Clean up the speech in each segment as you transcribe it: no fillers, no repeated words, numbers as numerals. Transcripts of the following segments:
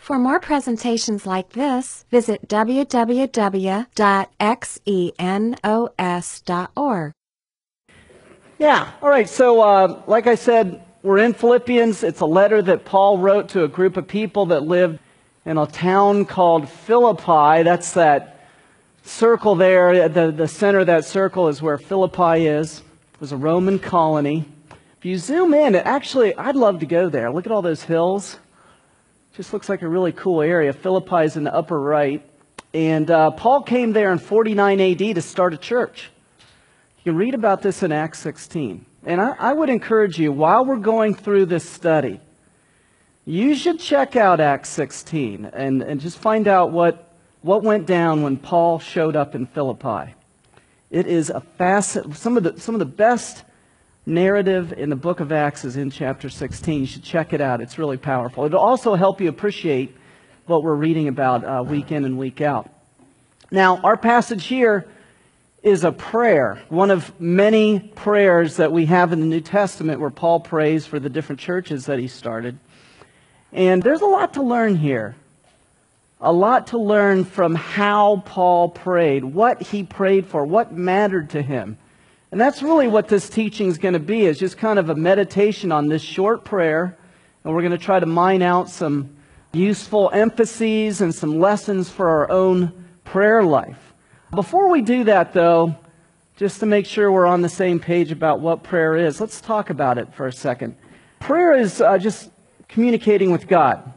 For more presentations like this, visit www.xenos.org. Yeah, all right, so like I said, we're in Philippians. It's a letter that Paul wrote to a group of people that lived in a town called Philippi. That's that circle there. The center of that circle is where Philippi is. It was a Roman colony. If you zoom in, I'd love to go there. Look at all those hills. Just looks like a really cool area. Philippi is in the upper right. And Paul came there in 49 AD to start a church. You can read about this in Acts 16. And I would encourage you, while we're going through this study, you should check out Acts 16 and just find out what went down when Paul showed up in Philippi. It is some of the best narrative in the book of Acts is in chapter 16. You should check it out. It's really powerful. It'll also help you appreciate what we're reading about week in and week out. Now, our passage here is a prayer, one of many prayers that we have in the New Testament where Paul prays for the different churches that he started. And there's a lot to learn here. A lot to learn from how Paul prayed, what he prayed for, what mattered to him. And that's really what this teaching is going to be, is just kind of a meditation on this short prayer. And we're going to try to mine out some useful emphases and some lessons for our own prayer life. Before we do that, though, just to make sure we're on the same page about what prayer is, let's talk about it for a second. Prayer is just communicating with God.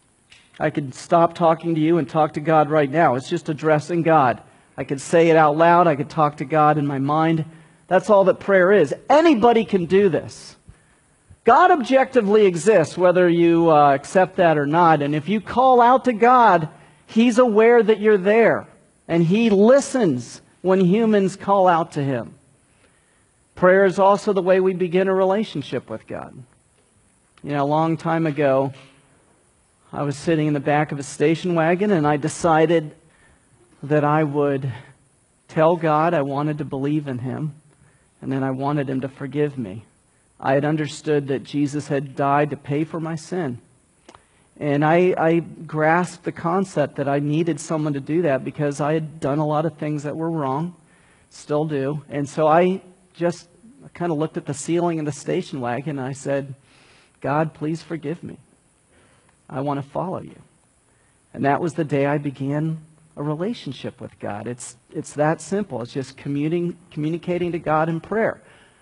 I could stop talking to you and talk to God right now. It's just addressing God. I could say it out loud. I could talk to God in my mind. That's all that prayer is. Anybody can do this. God objectively exists, whether you accept that or not. And if you call out to God, He's aware that you're there. And He listens when humans call out to Him. Prayer is also the way we begin a relationship with God. You know, a long time ago, I was sitting in the back of a station wagon and I decided that I would tell God I wanted to believe in Him and then I wanted Him to forgive me. I had understood that Jesus had died to pay for my sin. And I grasped the concept that I needed someone to do that because I had done a lot of things that were wrong, still do. And so I just kind of looked at the ceiling in the station wagon and I said, God, please forgive me. I want to follow you. And that was the day I began a relationship with God. It's that simple. It's just communicating to God in prayer.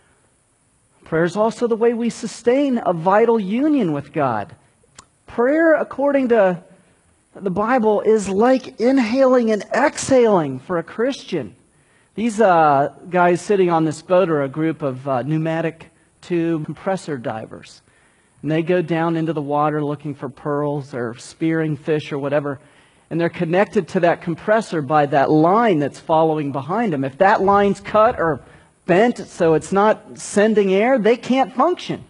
Prayer is also the way we sustain a vital union with God. Prayer, according to the Bible, is like inhaling and exhaling for a Christian. These guys sitting on this boat are a group of pneumatic tube compressor divers. And they go down into the water looking for pearls or spearing fish or whatever. And they're connected to that compressor by that line that's following behind them. If that line's cut or bent so it's not sending air, they can't function.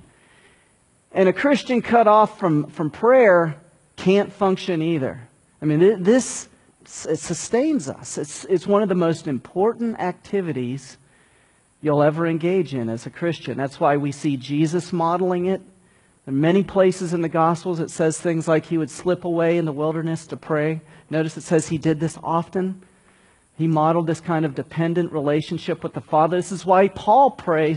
And a Christian cut off from prayer can't function either. I mean, it sustains us. It's one of the most important activities you'll ever engage in as a Christian. That's why we see Jesus modeling it. In many places in the Gospels, it says things like He would slip away in the wilderness to pray. Notice it says He did this often. He modeled this kind of dependent relationship with the Father. This is why Paul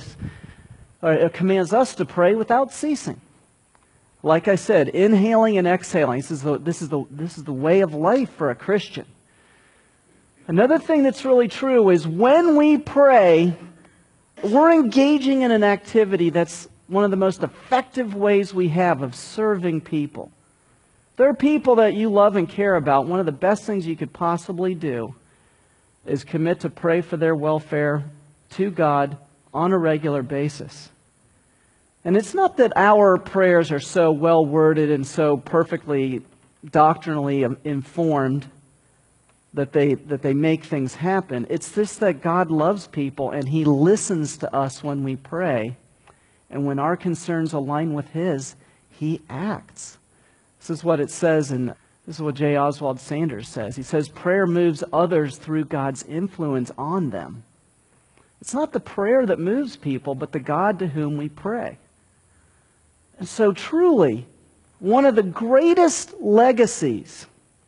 commands us to pray without ceasing. Like I said, inhaling and exhaling. This is the way of life for a Christian. Another thing that's really true is when we pray, we're engaging in an activity that's one of the most effective ways we have of serving people. There are people that you love and care about. One of the best things you could possibly do is commit to pray for their welfare to God on a regular basis. And it's not that our prayers are so well worded and so perfectly doctrinally informed that they make things happen. It's just that God loves people and He listens to us when we pray. And when our concerns align with His, He acts. This is what it says, and this is what J. Oswald Sanders says. He says, prayer moves others through God's influence on them. It's not the prayer that moves people, but the God to whom we pray. And so truly, one of the greatest legacies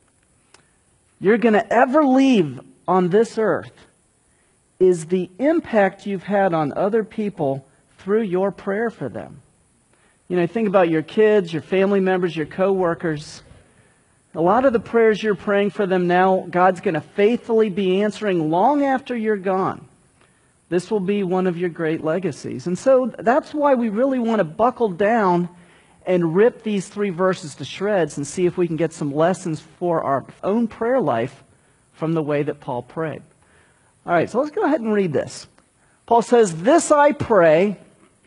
you're going to ever leave on this earth is the impact you've had on other people through your prayer for them. You know, think about your kids, your family members, your co-workers. A lot of the prayers you're praying for them now, God's going to faithfully be answering long after you're gone. This will be one of your great legacies. And so that's why we really want to buckle down and rip these 3 verses to shreds and see if we can get some lessons for our own prayer life from the way that Paul prayed. All right, so let's go ahead and read this. Paul says, "This I pray,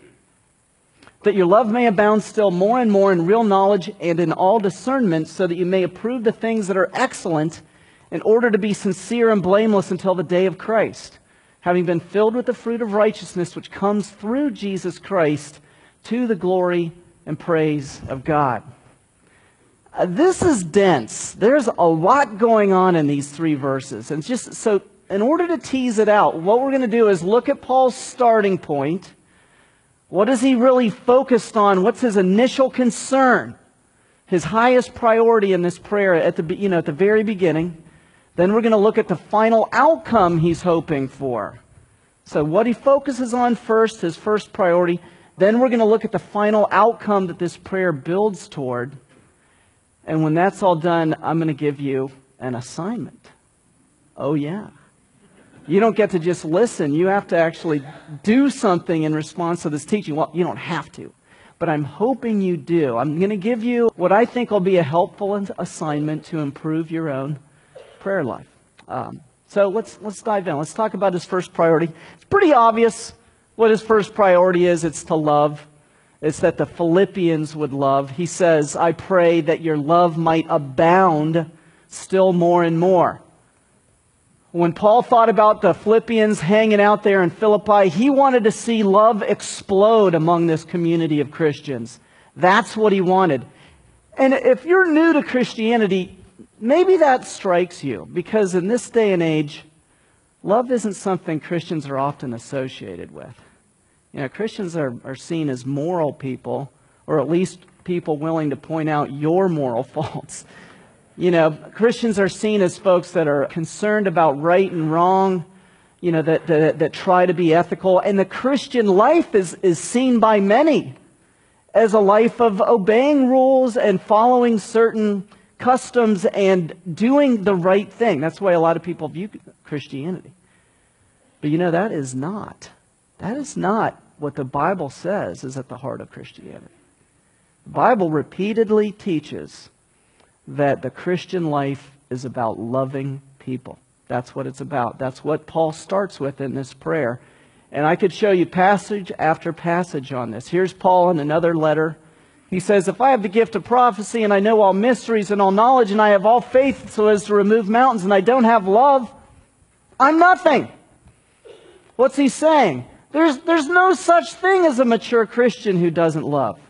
that your love may abound still more and more in real knowledge and in all discernment, so that you may approve the things that are excellent, in order to be sincere and blameless until the day of Christ, having been filled with the fruit of righteousness which comes through Jesus Christ, to the glory and praise of God." This is dense. There's a lot going on in these 3 verses. And just so, in order to tease it out, what we're going to do is look at Paul's starting point. What is he really focused on? What's his initial concern? His highest priority in this prayer at the very beginning. Then we're going to look at the final outcome he's hoping for. So what he focuses on first, his first priority. Then we're going to look at the final outcome that this prayer builds toward. And when that's all done, I'm going to give you an assignment. Oh yeah. You don't get to just listen. You have to actually do something in response to this teaching. Well, you don't have to, but I'm hoping you do. I'm going to give you what I think will be a helpful assignment to improve your own prayer life. So let's dive in. Let's talk about his first priority. It's pretty obvious what his first priority is. It's to love. It's that the Philippians would love. He says, "I pray that your love might abound still more and more." When Paul thought about the Philippians hanging out there in Philippi, he wanted to see love explode among this community of Christians. That's what he wanted. And if you're new to Christianity, maybe that strikes you, because in this day and age, love isn't something Christians are often associated with. You know, Christians are seen as moral people, or at least people willing to point out your moral faults. You know, Christians are seen as folks that are concerned about right and wrong, you know, that try to be ethical. And the Christian life is seen by many as a life of obeying rules and following certain customs and doing the right thing. That's the way a lot of people view Christianity. But you know, that is not what the Bible says is at the heart of Christianity. The Bible repeatedly teaches that the Christian life is about loving people. That's what it's about. That's what Paul starts with in this prayer. And I could show you passage after passage on this. Here's Paul in another letter. He says, "If I have the gift of prophecy and I know all mysteries and all knowledge and I have all faith so as to remove mountains and I don't have love, I'm nothing." What's he saying? There's no such thing as a mature Christian who doesn't love.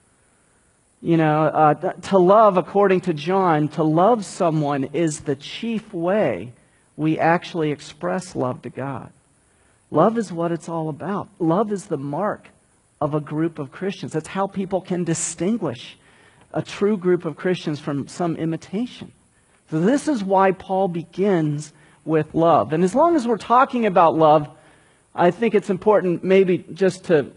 You know, to love, according to John, to love someone is the chief way we actually express love to God. Love is what it's all about. Love is the mark of a group of Christians. That's how people can distinguish a true group of Christians from some imitation. So this is why Paul begins with love. And as long as we're talking about love, I think it's important maybe just to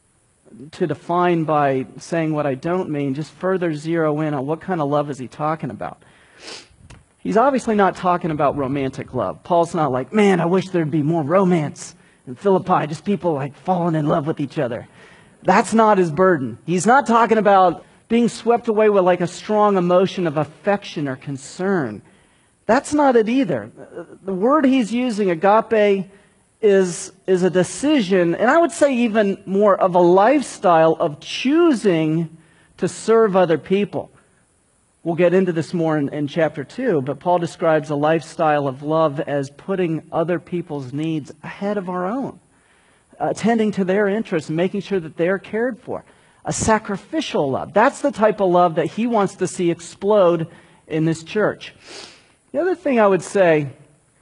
define by saying what I don't mean, just further zero in on what kind of love is he talking about. He's obviously not talking about romantic love. Paul's not like, man, I wish there'd be more romance in Philippi, just people like falling in love with each other. That's not his burden. He's not talking about being swept away with like a strong emotion of affection or concern. That's not it either. The word he's using, agape, is a decision, and I would say even more of a lifestyle of choosing to serve other people. We'll get into this more in chapter 2, but Paul describes a lifestyle of love as putting other people's needs ahead of our own, attending to their interests, and making sure that they're cared for. A sacrificial love. That's the type of love that he wants to see explode in this church. The other thing I would say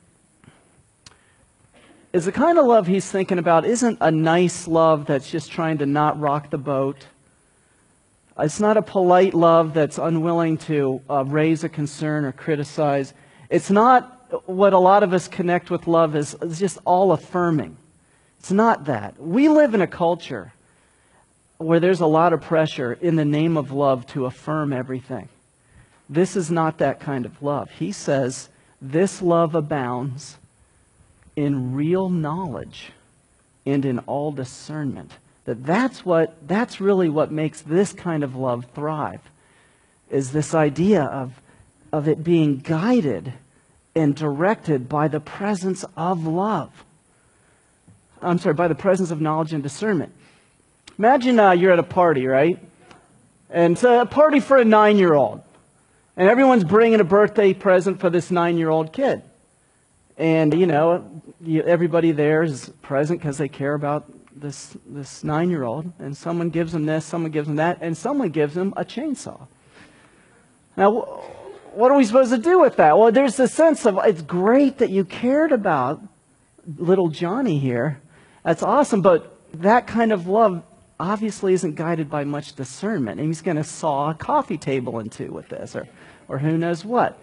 is the kind of love he's thinking about isn't a nice love that's just trying to not rock the boat. It's not a polite love that's unwilling to raise a concern or criticize. It's not what a lot of us connect with love as just all affirming. It's not that. We live in a culture where there's a lot of pressure in the name of love to affirm everything. This is not that kind of love. He says, this love abounds in real knowledge and in all discernment. That's really what makes this kind of love thrive, is this idea of it being guided and directed by the presence of love. By the presence of knowledge and discernment. Imagine you're at a party, right? And it's a party for a 9-year-old. And everyone's bringing a birthday present for this 9-year-old kid. And, everybody there is present because they care about this 9-year-old. And someone gives them this, someone gives them that, and someone gives them a chainsaw. Now, what are we supposed to do with that? Well, there's this sense of, it's great that you cared about little Johnny here. That's awesome, but that kind of love obviously isn't guided by much discernment. And he's going to saw a coffee table in two with this, or who knows what.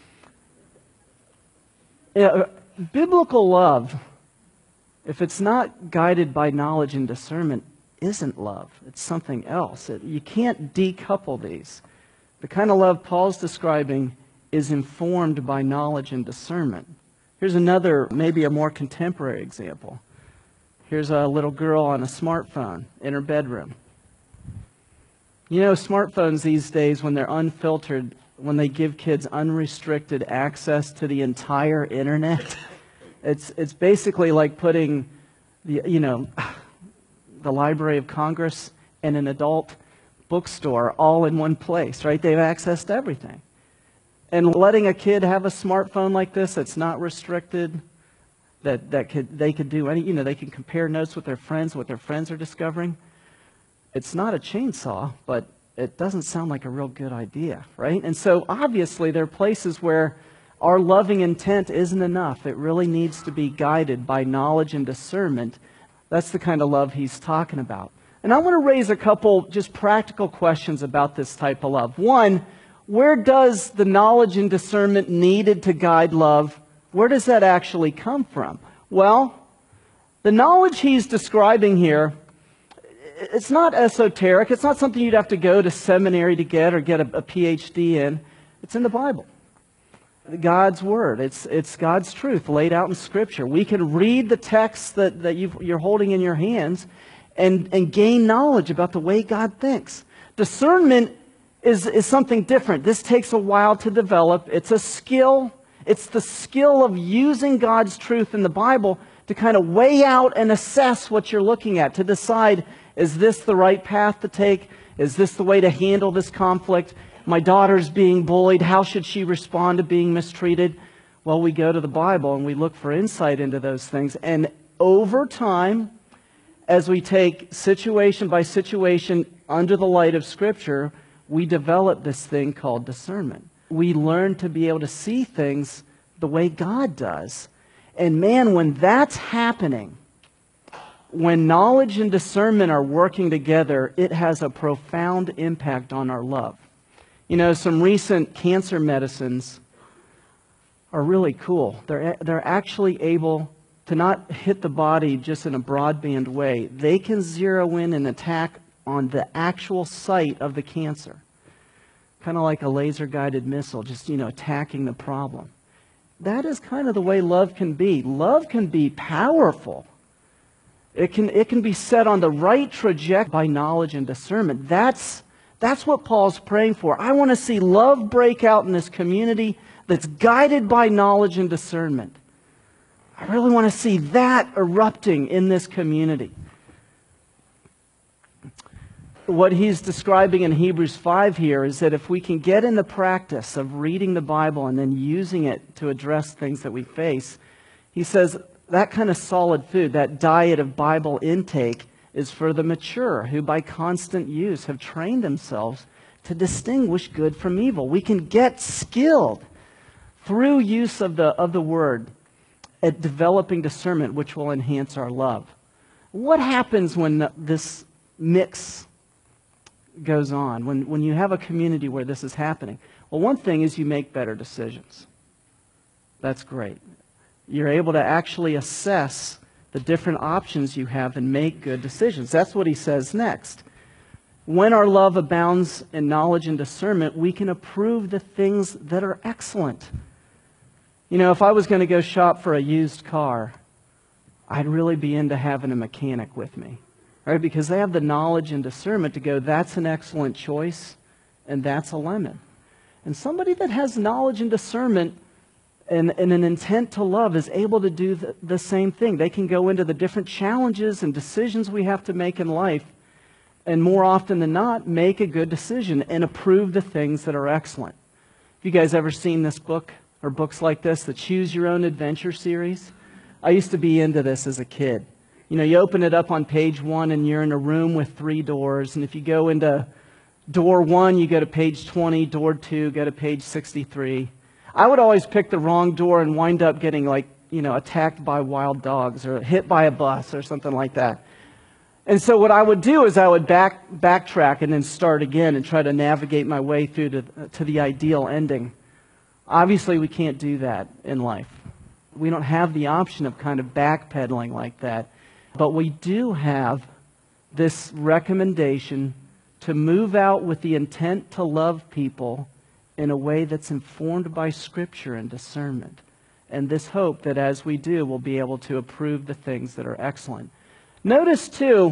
Biblical love, if it's not guided by knowledge and discernment, isn't love. It's something else. You can't decouple these. The kind of love Paul's describing is informed by knowledge and discernment. Here's another, maybe a more contemporary example. Here's a little girl on a smartphone in her bedroom. Smartphones these days, when they're unfiltered, when they give kids unrestricted access to the entire internet, it's basically like putting the Library of Congress and an adult bookstore all in one place, right? They have access to everything. And letting a kid have a smartphone like this that's not restricted, they could do any, they can compare notes with their friends, what their friends are discovering. It's not a chainsaw, but it doesn't sound like a real good idea, right? And so obviously there are places where our loving intent isn't enough. It really needs to be guided by knowledge and discernment. That's the kind of love he's talking about. And I want to raise a couple just practical questions about this type of love. One, where does the knowledge and discernment needed to guide love, where does that actually come from? Well, the knowledge he's describing here, it's not esoteric. It's not something you'd have to go to seminary to get or get a PhD in. It's in the Bible. God's Word. It's God's truth laid out in Scripture. We can read the text that you're holding in your hands and gain knowledge about the way God thinks. Discernment is something different. This takes a while to develop. It's a skill. It's the skill of using God's truth in the Bible to kind of weigh out and assess what you're looking at, to decide, is this the right path to take? Is this the way to handle this conflict? My daughter's being bullied. How should she respond to being mistreated? Well, we go to the Bible and we look for insight into those things. And over time, as we take situation by situation under the light of Scripture, we develop this thing called discernment. We learn to be able to see things the way God does. And man, when that's happening, when knowledge and discernment are working together, it has a profound impact on our love. Some recent cancer medicines are really cool. They're actually able to not hit the body just in a broadband way. They can zero in and attack on the actual site of the cancer. Kind of like a laser-guided missile, just, attacking the problem. That is kind of the way love can be. Love can be powerful. It can be set on the right trajectory by knowledge and discernment. That's what Paul's praying for. I want to see love break out in this community that's guided by knowledge and discernment. I really want to see that erupting in this community. What he's describing in Hebrews 5 here is that if we can get in the practice of reading the Bible and then using it to address things that we face, he says that kind of solid food, that diet of Bible intake, is for the mature who by constant use have trained themselves to distinguish good from evil. We can get skilled through use of the Word at developing discernment, which will enhance our love. What happens when this mix goes on, when you have a community where this is happening? Well, one thing is you make better decisions. That's great. You're able to actually assess the different options you have and make good decisions. That's what he says next. When our love abounds in knowledge and discernment, we can approve the things that are excellent. You know, if I was going to go shop for a used car, I'd really be into having a mechanic with me, right? Because they have the knowledge and discernment to go, that's an excellent choice, and that's a lemon. And somebody that has knowledge and discernment and an intent to love is able to do the same thing. They can go into the different challenges and decisions we have to make in life, and more often than not, make a good decision and approve the things that are excellent. Have you guys ever seen this book or books like this, the Choose Your Own Adventure series? I used to be into this as a kid. You know, you open it up on page 1 and you're in a room with 3 doors, and if you go into door 1, you go to page 20, door 2, go to page 63. I would always pick the wrong door and wind up getting attacked by wild dogs or hit by a bus or something like that. And so what I would do is I would backtrack and then start again and try to navigate my way through to the ideal ending. Obviously, we can't do that in life. We don't have the option of kind of backpedaling like that. But we do have this recommendation to move out with the intent to love people in a way that's informed by Scripture and discernment. And this hope that as we do, we'll be able to approve the things that are excellent. Notice, too,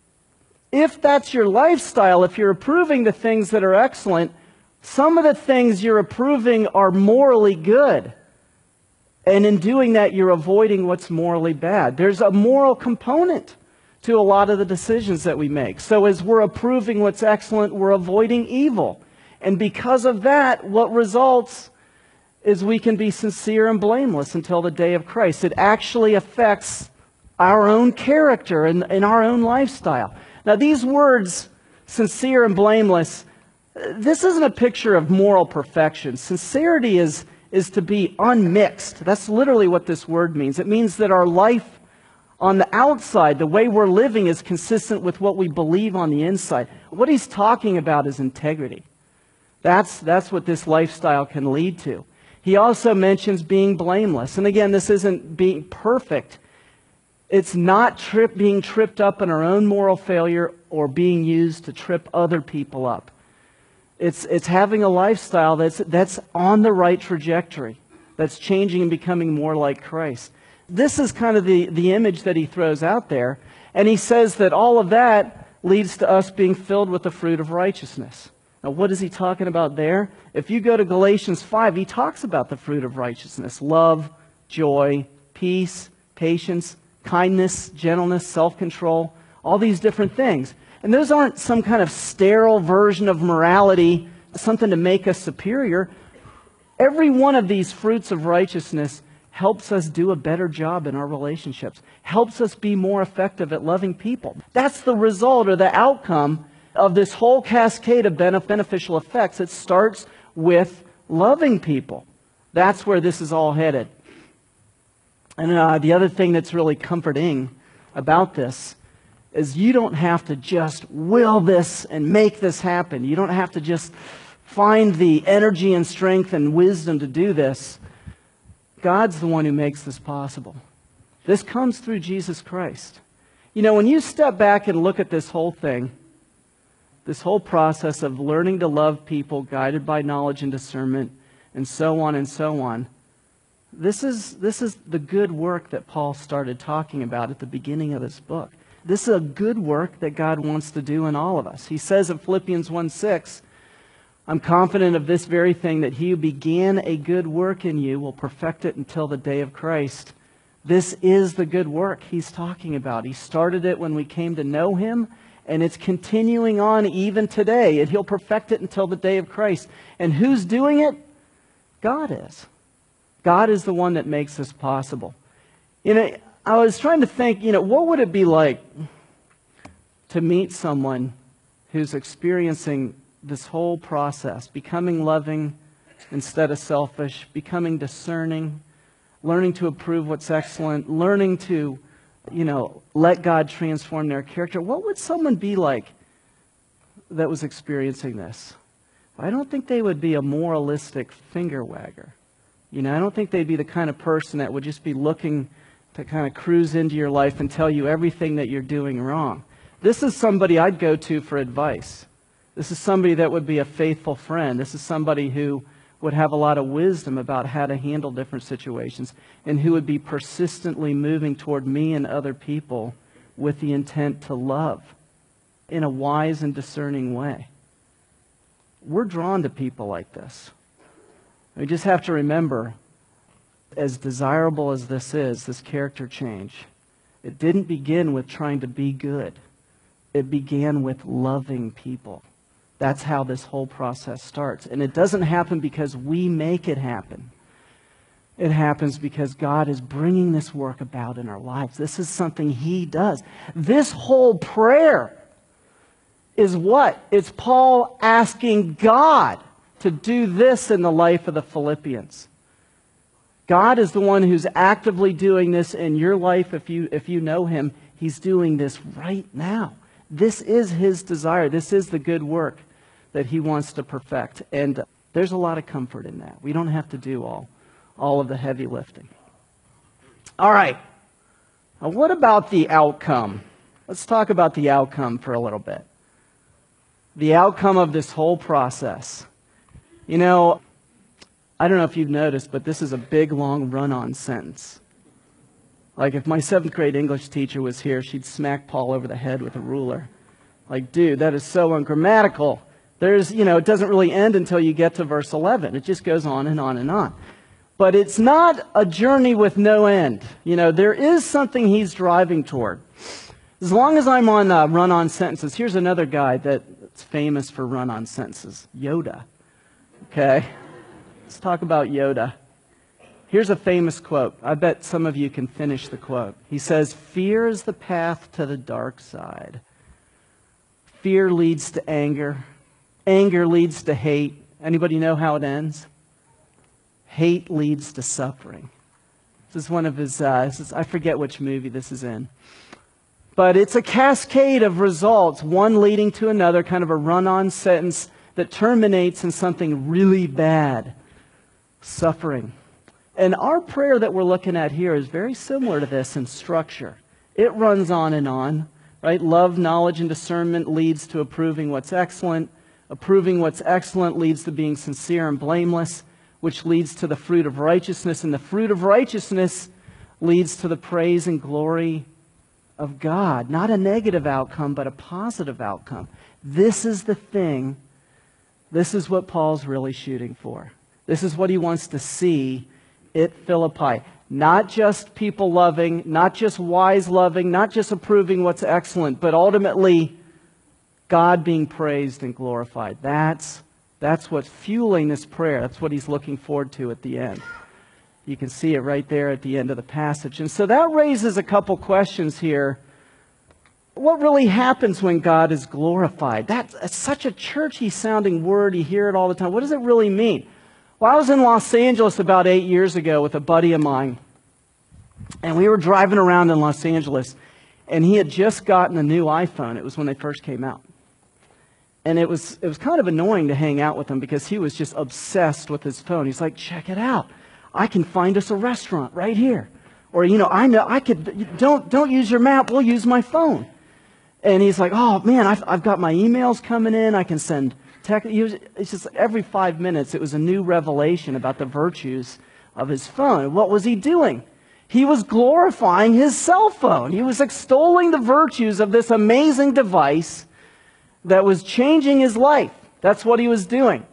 if that's your lifestyle, if you're approving the things that are excellent, some of the things you're approving are morally good. And in doing that, you're avoiding what's morally bad. There's a moral component to a lot of the decisions that we make. So as we're approving what's excellent, we're avoiding evil. And because of that, what results is we can be sincere and blameless until the day of Christ. It actually affects our own character and our own lifestyle. Now, these words, sincere and blameless, this isn't a picture of moral perfection. Sincerity is to be unmixed. That's literally what this word means. It means that our life on the outside, the way we're living, is consistent with what we believe on the inside. What he's talking about is integrity. That's what this lifestyle can lead to. He also mentions being blameless. And again, this isn't being perfect. It's not being tripped up in our own moral failure or being used to trip other people up. It's having a lifestyle that's on the right trajectory, that's changing and becoming more like Christ. This is kind of the image that he throws out there. And he says that all of that leads to us being filled with the fruit of righteousness. Now, what is he talking about there? If you go to Galatians 5, he talks about the fruit of righteousness: love, joy, peace, patience, kindness, gentleness, self-control, all these different things. And those aren't some kind of sterile version of morality, something to make us superior. Every one of these fruits of righteousness helps us do a better job in our relationships, helps us be more effective at loving people. That's the result or the outcome of this whole cascade of beneficial effects. It starts with loving people. That's where this is all headed. And the other thing that's really comforting about this is you don't have to just will this and make this happen. You don't have to just find the energy and strength and wisdom to do this. God's the one who makes this possible. This comes through Jesus Christ. You know, when you step back and look at this whole thing, this whole process of learning to love people guided by knowledge and discernment and so on and so on, this is the good work that Paul started talking about at the beginning of this book. This is a good work that God wants to do in all of us. He says in Philippians 1:6, I'm confident of this very thing, that he who began a good work in you will perfect it until the day of Christ. This is the good work he's talking about. He started it when we came to know him, and it's continuing on even today. And he'll perfect it until the day of Christ. And who's doing it? God is. God is the one that makes this possible. You know, I was trying to think, what would it be like to meet someone who's experiencing this whole process, becoming loving instead of selfish, becoming discerning, learning to approve what's excellent, learning to, let God transform their character. What would someone be like that was experiencing this, I don't think they would be a moralistic finger wagger. You know, I don't think they'd be the kind of person that would just be looking to kind of cruise into your life and tell you everything that you're doing wrong. This is somebody I'd go to for advice. This is somebody that would be a faithful friend. This is somebody who would have a lot of wisdom about how to handle different situations and who would be persistently moving toward me and other people with the intent to love in a wise and discerning way. We're drawn to people like this. We just have to remember, as desirable as this character change, it didn't begin with trying to be good. It began with loving people. That's how this whole process starts. And it doesn't happen because we make it happen. It happens because God is bringing this work about in our lives. This is something He does. This whole prayer is what? It's Paul asking God to do this in the life of the Philippians. God is the one who's actively doing this in your life. If you know Him, He's doing this right now. This is His desire. This is the good work that He wants to perfect. And there's a lot of comfort in that. We don't have to do all of the heavy lifting. All right. Now, what about the outcome? Let's talk about the outcome for a little bit. The outcome of this whole process. You know, I don't know if you've noticed, but this is a big, long run-on sentence. Like if my 7th grade English teacher was here, she'd smack Paul over the head with a ruler. Like, dude, that is so ungrammatical. It doesn't really end until you get to verse 11. It just goes on and on and on. But it's not a journey with no end. You know, there is something he's driving toward. As long as I'm on run-on sentences, here's another guy that's famous for run-on sentences, Yoda. Okay? Let's talk about Yoda. Here's a famous quote. I bet some of you can finish the quote. He says, "Fear is the path to the dark side. Fear leads to anger. Anger leads to hate." Anybody know how it ends? Hate leads to suffering. This is one of his, I forget which movie this is in. But it's a cascade of results, one leading to another, kind of a run-on sentence that terminates in something really bad. Suffering. And our prayer that we're looking at here is very similar to this in structure. It runs on, right? Love, knowledge, and discernment leads to approving what's excellent. Approving what's excellent leads to being sincere and blameless, which leads to the fruit of righteousness. And the fruit of righteousness leads to the praise and glory of God. Not a negative outcome, but a positive outcome. This is the thing. This is what Paul's really shooting for. This is what he wants to see at Philippi. Not just people loving, not just wise loving, not just approving what's excellent, but ultimately God being praised and glorified. That's what's fueling this prayer. That's what he's looking forward to at the end. You can see it right there at the end of the passage. And so that raises a couple questions here. What really happens when God is glorified? That's such a churchy sounding word. You hear it all the time. What does it really mean? Well, I was in Los Angeles about 8 years ago with a buddy of mine. And we were driving around in Los Angeles. And he had just gotten a new iPhone. It was when they first came out. And it was kind of annoying to hang out with him because he was just obsessed with his phone. He's like, check it out. I can find us a restaurant right here. Or, I know I could, don't use your map. We'll use my phone. And he's like, oh man, I've got my emails coming in. I can send text. It's just every 5 minutes, it was a new revelation about the virtues of his phone. What was he doing? He was glorifying his cell phone. He was extolling the virtues of this amazing device that was changing his life. That's what he was doing.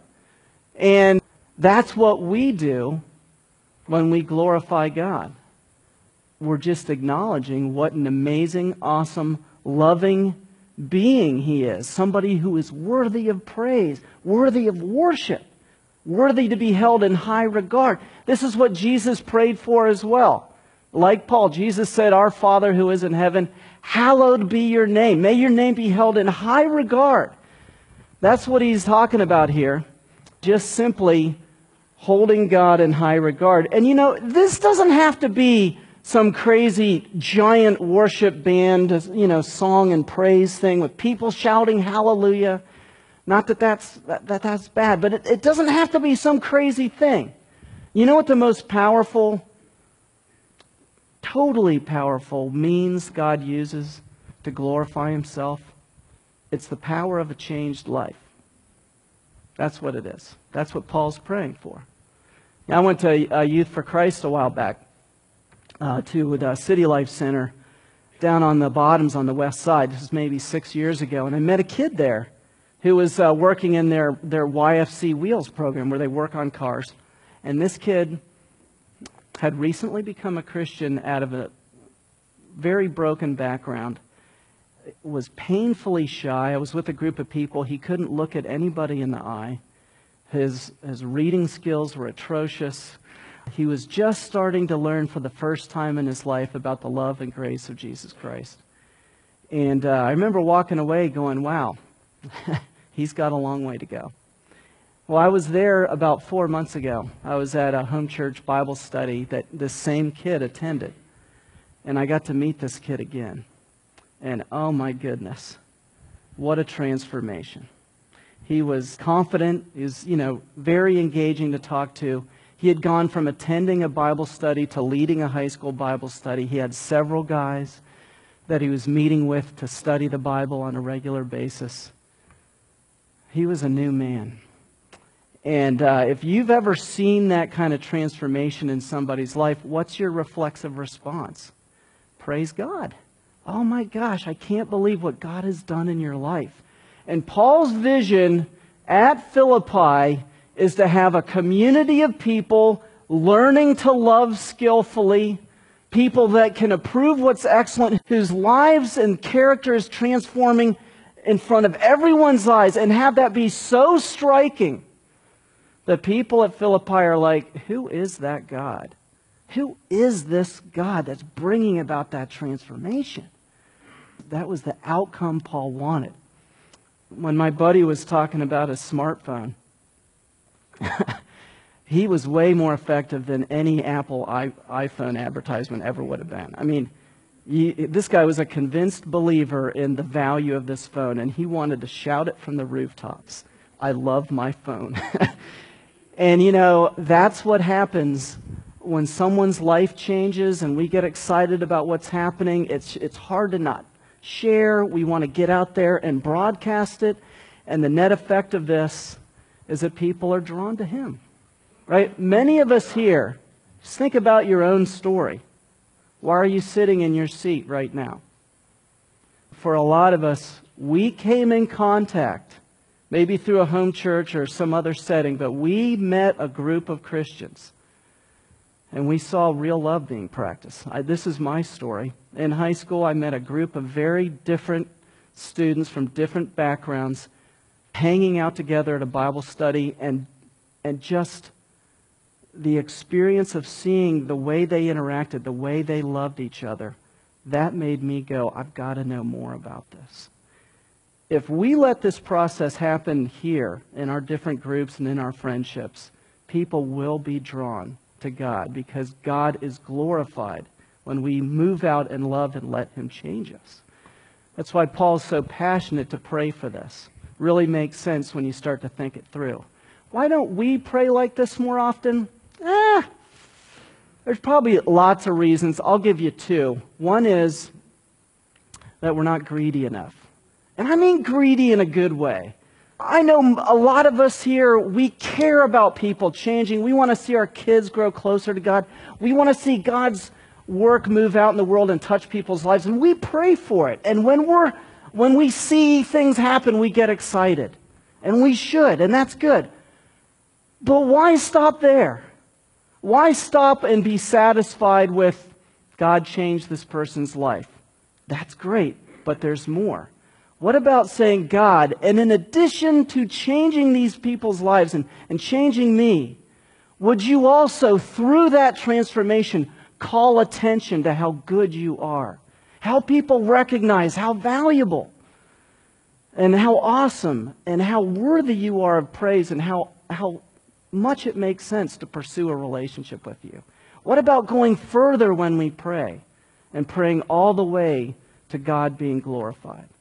And that's what we do when we glorify God. We're just acknowledging what an amazing, awesome, loving being He is. Somebody who is worthy of praise, worthy of worship, worthy to be held in high regard. This is what Jesus prayed for as well. Like Paul, Jesus said, "Our Father who is in heaven, hallowed be your name. May your name be held in high regard." That's what he's talking about here. Just simply holding God in high regard. And this doesn't have to be some crazy giant worship band, song and praise thing with people shouting hallelujah. Not that that's bad, but it doesn't have to be some crazy thing. You know what the most powerful, totally powerful means God uses to glorify Himself? It's the power of a changed life. That's what it is. That's what Paul's praying for. Now, I went to Youth for Christ a while back to the City Life Center down on the Bottoms on the west side. This was maybe 6 years ago, and I met a kid there who was working in their YFC Wheels program where they work on cars. And this kid had recently become a Christian out of a very broken background, was painfully shy. I was with a group of people. He couldn't look at anybody in the eye. His reading skills were atrocious. He was just starting to learn for the first time in his life about the love and grace of Jesus Christ. And I remember walking away going, wow, he's got a long way to go. Well, I was there about 4 months ago. I was at a home church Bible study that this same kid attended. And I got to meet this kid again. And oh my goodness, what a transformation. He was confident. He was, very engaging to talk to. He had gone from attending a Bible study to leading a high school Bible study. He had several guys that he was meeting with to study the Bible on a regular basis. He was a new man. And if you've ever seen that kind of transformation in somebody's life, what's your reflexive response? Praise God. Oh my gosh, I can't believe what God has done in your life. And Paul's vision at Philippi is to have a community of people learning to love skillfully, people that can approve what's excellent, whose lives and character is transforming in front of everyone's eyes, and have that be so striking that people at Philippi are like, who is that God? Who is this God that's bringing about that transformation? That was the outcome Paul wanted. When my buddy was talking about his smartphone, he was way more effective than any Apple iPhone advertisement ever would have been. I mean, this guy was a convinced believer in the value of this phone, and he wanted to shout it from the rooftops. I love my phone. And that's what happens when someone's life changes and we get excited about what's happening. It's hard to not share. We want to get out there and broadcast it. And the net effect of this is that people are drawn to Him. Right? Many of us here, just think about your own story. Why are you sitting in your seat right now? For a lot of us, we came in contact, maybe through a home church or some other setting, but we met a group of Christians. And we saw real love being practiced. This is my story. In high school, I met a group of very different students from different backgrounds hanging out together at a Bible study, and just the experience of seeing the way they interacted, the way they loved each other, that made me go, I've got to know more about this. If we let this process happen here in our different groups and in our friendships, people will be drawn to God, because God is glorified when we move out in love and let Him change us. That's why Paul's so passionate to pray for this. Really makes sense when you start to think it through. Why don't we pray like this more often? There's probably lots of reasons. I'll give you two. One is that we're not greedy enough. And I mean greedy in a good way. I know a lot of us here, we care about people changing. We want to see our kids grow closer to God. We want to see God's work move out in the world and touch people's lives. And we pray for it. And when we see things happen, we get excited. And we should, and that's good. But why stop there? Why stop and be satisfied with God changed this person's life? That's great, but there's more. What about saying, God, and in addition to changing these people's lives and changing me, would you also, through that transformation, call attention to how good you are? How people recognize how valuable and how awesome and how worthy you are of praise, and how much it makes sense to pursue a relationship with you. What about going further when we pray and praying all the way to God being glorified?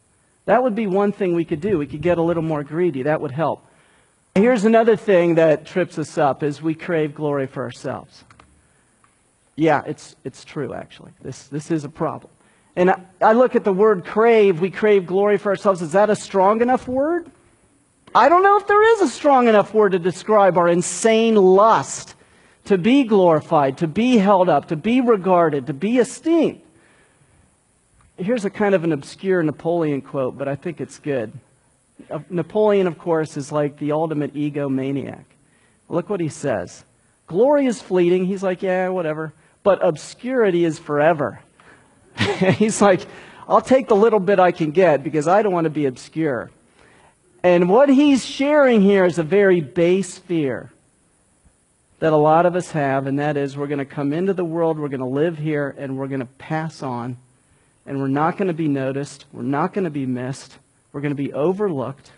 That would be one thing we could do. We could get a little more greedy. That would help. Here's another thing that trips us up is we crave glory for ourselves. Yeah, it's true, actually. This is a problem. And I look at the word crave. We crave glory for ourselves. Is that a strong enough word? I don't know if there is a strong enough word to describe our insane lust to be glorified, to be held up, to be regarded, to be esteemed. Here's a kind of an obscure Napoleon quote, but I think it's good. Napoleon, of course, is like the ultimate egomaniac. Look what he says. Glory is fleeting. He's like, yeah, whatever. But obscurity is forever. He's like, I'll take the little bit I can get because I don't want to be obscure. And what he's sharing here is a very base fear that a lot of us have, and that is we're going to come into the world, we're going to live here, and we're going to pass on, and we're not going to be noticed, we're not going to be missed, we're going to be overlooked.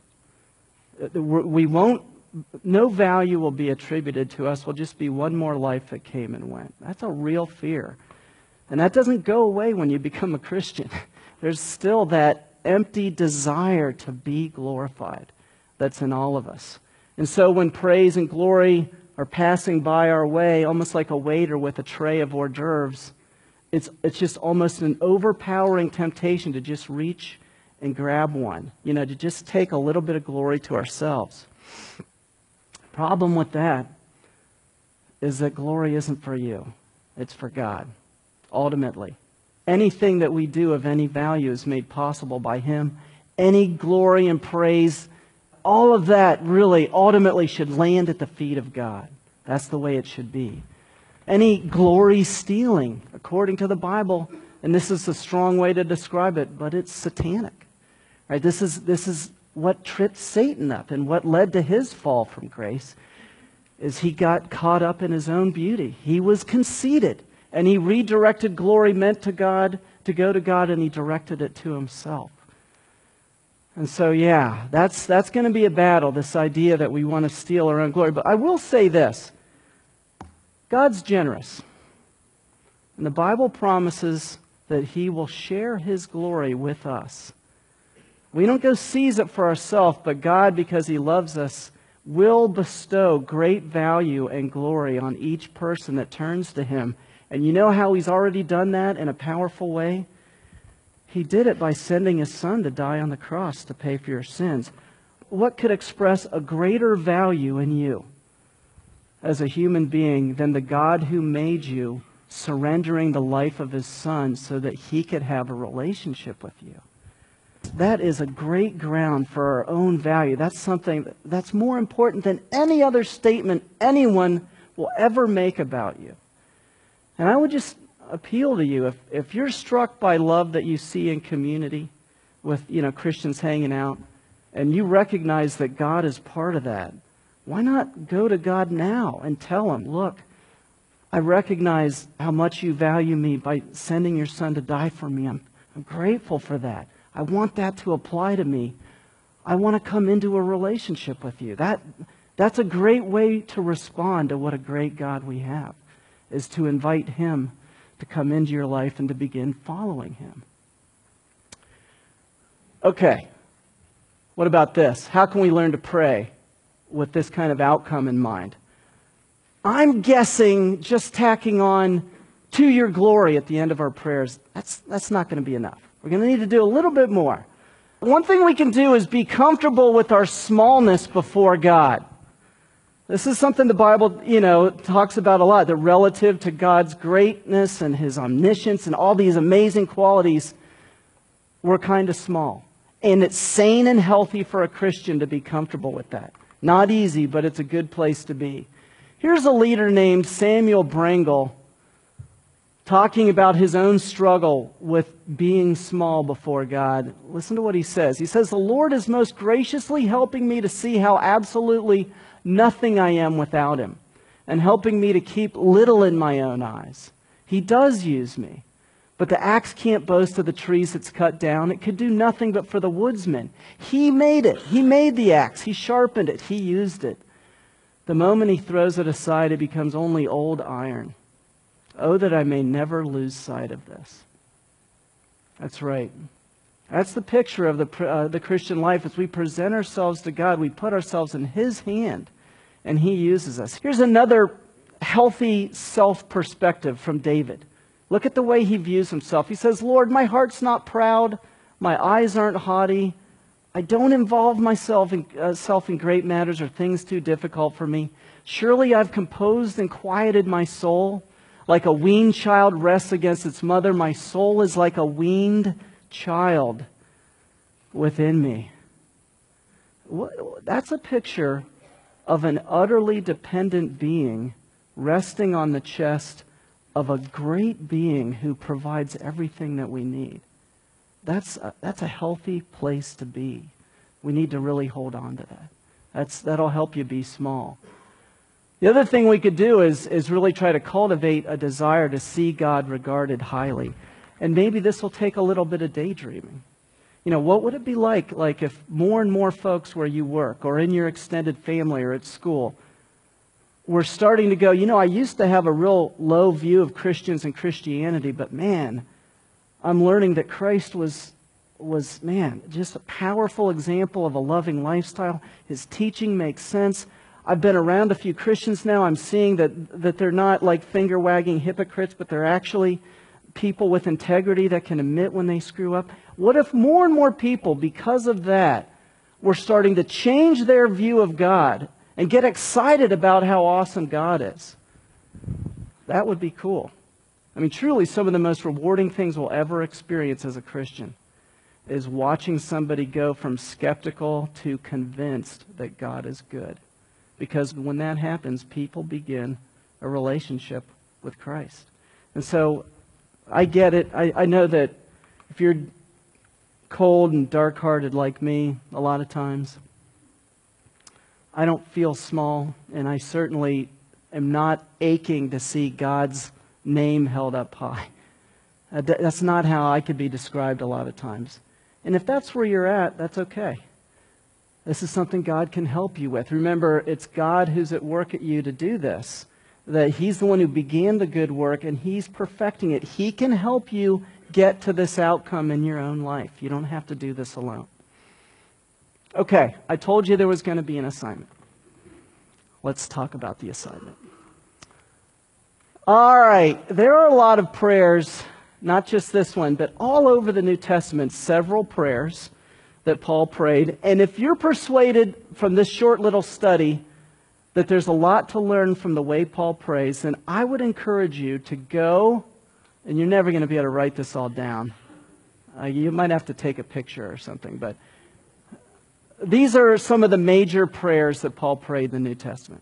No value will be attributed to us. We'll just be one more life that came and went. That's a real fear. And that doesn't go away when you become a Christian. There's still that empty desire to be glorified that's in all of us. And so when praise and glory are passing by our way, almost like a waiter with a tray of hors d'oeuvres, it's just almost an overpowering temptation to just reach and grab one, to just take a little bit of glory to ourselves. Problem with that is that glory isn't for you. It's for God, ultimately. Anything that we do of any value is made possible by Him. Any glory and praise, all of that really ultimately should land at the feet of God. That's the way it should be. Any glory stealing, according to the Bible, and this is a strong way to describe it, but it's satanic. Right? This is what tripped Satan up, and what led to his fall from grace is he got caught up in his own beauty. He was conceited, and he redirected glory meant to God to go to God, and he directed it to himself. And so, yeah, that's going to be a battle, this idea that we want to steal our own glory. But I will say this. God's generous. And the Bible promises that He will share His glory with us. We don't go seize it for ourselves, but God, because He loves us, will bestow great value and glory on each person that turns to Him. And you know how He's already done that in a powerful way? He did it by sending His Son to die on the cross to pay for your sins. What could express a greater value in you as a human being than the God who made you surrendering the life of His Son so that He could have a relationship with you? That is a great ground for our own value. That's something that's more important than any other statement anyone will ever make about you. And I would just appeal to you, if you're struck by love that you see in community with Christians hanging out, and you recognize that God is part of that, why not go to God now and tell Him, look, I recognize how much you value me by sending your Son to die for me. I'm grateful for that. I want that to apply to me. I want to come into a relationship with you. That's a great way to respond to what a great God we have, is to invite Him to come into your life and to begin following Him. Okay, what about this? How can we learn to pray with this kind of outcome in mind? I'm guessing just tacking on to your glory at the end of our prayers, that's not going to be enough. We're going to need to do a little bit more. One thing we can do is be comfortable with our smallness before God. This is something the Bible, talks about a lot, that relative to God's greatness and His omniscience and all these amazing qualities, we're kind of small. And it's sane and healthy for a Christian to be comfortable with that. Not easy, but it's a good place to be. Here's a leader named Samuel Brangle talking about his own struggle with being small before God. Listen to what he says. He says, "The Lord is most graciously helping me to see how absolutely nothing I am without Him, and helping me to keep little in my own eyes. He does use me. But the axe can't boast of the trees it's cut down. It could do nothing but for the woodsman. He made it. He made the axe. He sharpened it. He used it. The moment He throws it aside, it becomes only old iron. Oh, that I may never lose sight of this." That's right. That's the picture of the Christian life. As we present ourselves to God, we put ourselves in His hand, and He uses us. Here's another healthy self-perspective from David. Look at the way he views himself. He says, Lord, my heart's not proud. My eyes aren't haughty. I don't involve myself in great matters or things too difficult for me. Surely I've composed and quieted my soul. Like a weaned child rests against its mother, my soul is like a weaned child within me. That's a picture of an utterly dependent being resting on the chest of a great being who provides everything that we need. That's a healthy place to be. We need to really hold on to that. That'll help you be small. The other thing we could do is really try to cultivate a desire to see God regarded highly. And maybe this will take a little bit of daydreaming. You know, what would it be like if more and more folks where you work or in your extended family or at school were starting to go, you know, I used to have a real low view of Christians and Christianity, but man, I'm learning that Christ was just a powerful example of a loving lifestyle. His teaching makes sense. I've been around a few Christians now. I'm seeing that they're not like finger-wagging hypocrites, but they're actually people with integrity that can admit when they screw up. What if more and more people, because of that, were starting to change their view of God and get excited about how awesome God is? That would be cool. I mean, truly, some of the most rewarding things we'll ever experience as a Christian is watching somebody go from skeptical to convinced that God is good. Because when that happens, people begin a relationship with Christ. And so, I get it. I know that if you're cold and dark-hearted like me, a lot of times, I don't feel small, and I certainly am not aching to see God's name held up high. That's not how I could be described a lot of times. And if that's where you're at, that's okay. This is something God can help you with. Remember, it's God who's at work at you to do this. That He's the one who began the good work, and He's perfecting it. He can help you get to this outcome in your own life. You don't have to do this alone. Okay, I told you there was going to be an assignment. Let's talk about the assignment. All right, there are a lot of prayers, not just this one, but all over the New Testament, several prayers that Paul prayed. And if you're persuaded from this short little study that there's a lot to learn from the way Paul prays, then I would encourage you to go, and you're never going to be able to write this all down. You might have to take a picture or something, but these are some of the major prayers that Paul prayed in the New Testament.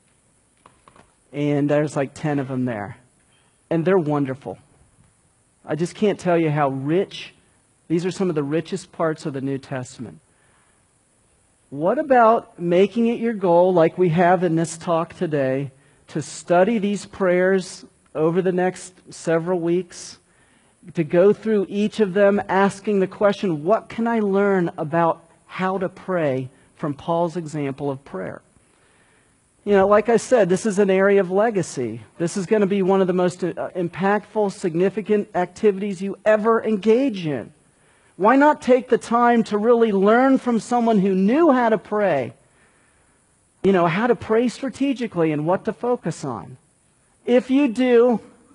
And there's like 10 of them there. And they're wonderful. I just can't tell you how rich. These are some of the richest parts of the New Testament. What about making it your goal, like we have in this talk today, to study these prayers over the next several weeks, to go through each of them asking the question, what can I learn about how to pray from Paul's example of prayer? You know, like I said, this is an area of legacy. This is going to be one of the most impactful, significant activities you ever engage in. Why not take the time to really learn from someone who knew how to pray? You know, how to pray strategically and what to focus on. If you do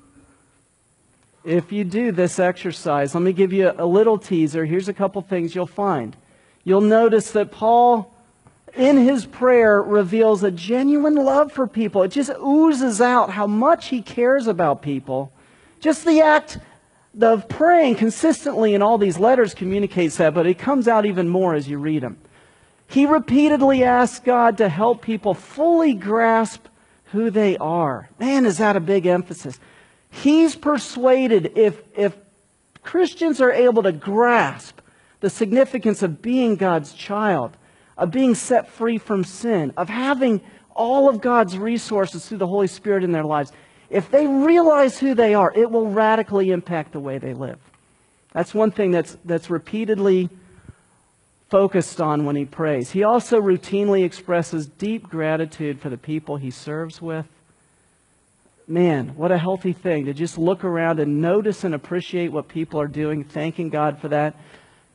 this exercise, let me give you a little teaser. Here's a couple things you'll find. You'll notice that Paul, in his prayer, reveals a genuine love for people. It just oozes out how much he cares about people. Just the act of praying consistently in all these letters communicates that, but it comes out even more as you read them. He repeatedly asks God to help people fully grasp who they are. Man, is that a big emphasis. He's persuaded if Christians are able to grasp the significance of being God's child, of being set free from sin, of having all of God's resources through the Holy Spirit in their lives, if they realize who they are, it will radically impact the way they live. That's one thing that's repeatedly focused on when he prays. He also routinely expresses deep gratitude for the people he serves with. Man, what a healthy thing to just look around and notice and appreciate what people are doing, thanking God for that.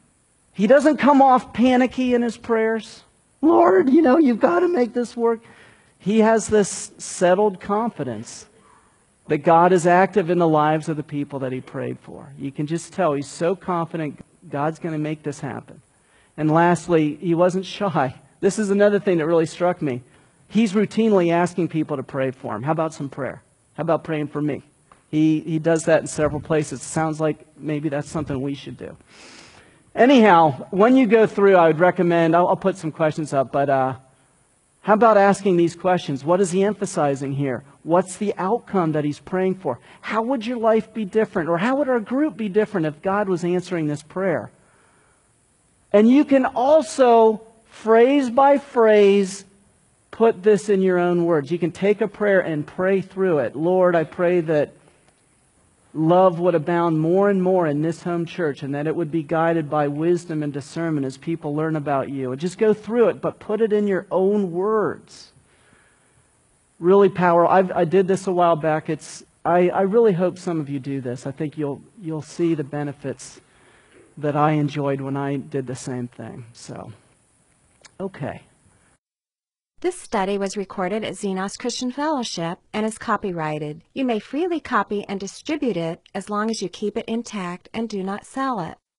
He doesn't come off panicky in his prayers. Lord, you've got to make this work. He has this settled confidence that God is active in the lives of the people that he prayed for. You can just tell he's so confident God's going to make this happen. And lastly, he wasn't shy. This is another thing that really struck me. He's routinely asking people to pray for him. How about some prayer? How about praying for me? He does that in several places. It sounds like maybe that's something we should do. Anyhow, when you go through, I would recommend, I'll put some questions up, but how about asking these questions? What is he emphasizing here? What's the outcome that he's praying for? How would your life be different? Or how would our group be different if God was answering this prayer? And you can also, phrase by phrase, put this in your own words. You can take a prayer and pray through it. Lord, I pray that love would abound more and more in this home church, and that it would be guided by wisdom and discernment as people learn about you. And just go through it, but put it in your own words. Really powerful. I did this a while back. I really hope some of you do this. I think you'll see the benefits that I enjoyed when I did the same thing. So, okay. This study was recorded at Xenos Christian Fellowship and is copyrighted. You may freely copy and distribute it as long as you keep it intact and do not sell it.